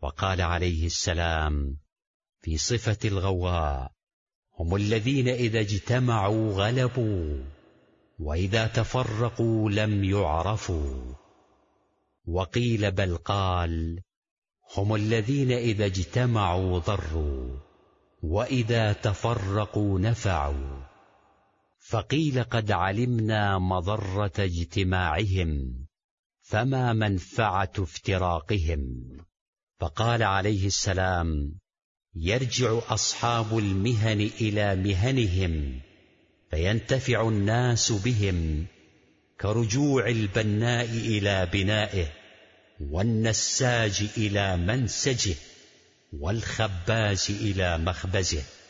وقال عليه السلام في صفة الغواء: هم الذين إذا اجتمعوا غلبوا، وإذا تفرقوا لم يعرفوا. وقيل بل قال: هم الذين إذا اجتمعوا ضروا، وإذا تفرقوا نفعوا. فقيل قد علمنا مضرة اجتماعهم، فما منفعة افتراقهم. فقال عليه السلام: يرجع أصحاب المهن إلى مهنهم، فينتفع الناس بهم، كرجوع البناء إلى بنائه، والنساج إلى منسجه، والخباز إلى مخبزه.